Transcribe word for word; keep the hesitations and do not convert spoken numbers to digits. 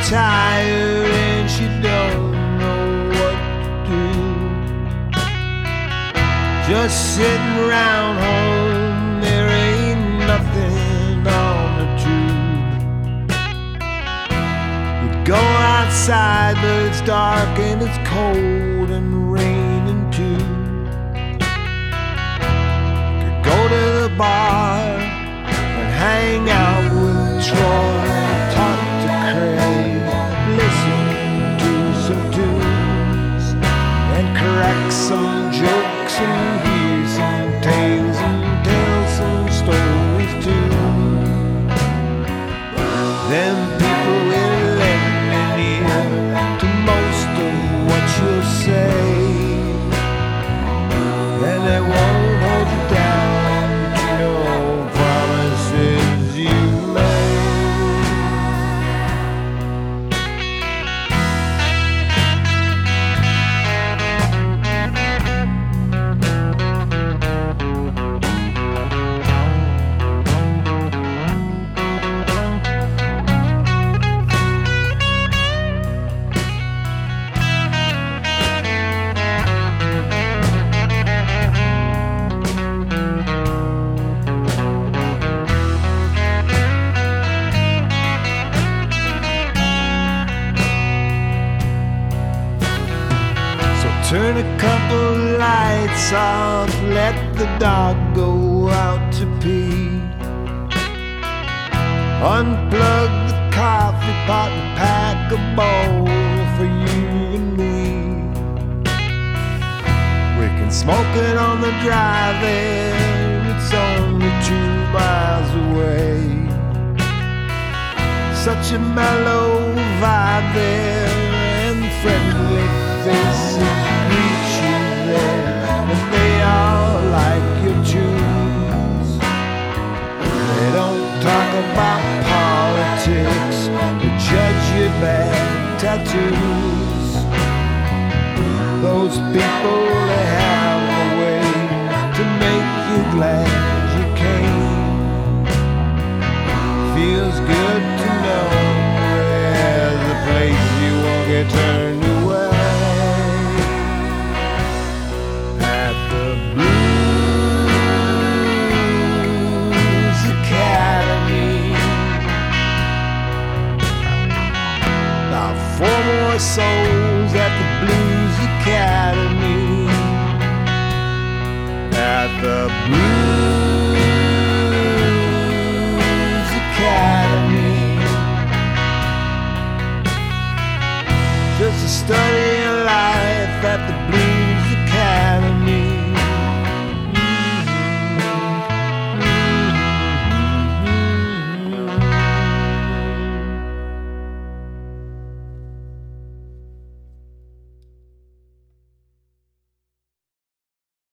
tired and she don't know what to do. Just sitting around home, there ain't nothing on the tube. You go outside, but it's dark and it's cold and raining too. You could go to the bar and hang out with Troy, talk to Craig, listen to some tunes, and correct some jokes and hear some tales and tell some stories too. Then people will lend an ear to most of what you'll say, and they won't hold you down, but you know promises you made. Turn a couple lights off, let the dog go out to pee. Unplug the coffee pot and pack a bowl for you and me. We can smoke it on the drive there, it's only two miles away. Such a mellow vibe there and friendly faces greet you there, and they all like your tunes. They don't talk about politics or judge your bad tattoos. Those people, they have a way to make you glad you came. Feels good to know there's a place you won't get turned away. Four more souls at the Blues Academy. At the Blues Academy. Just a study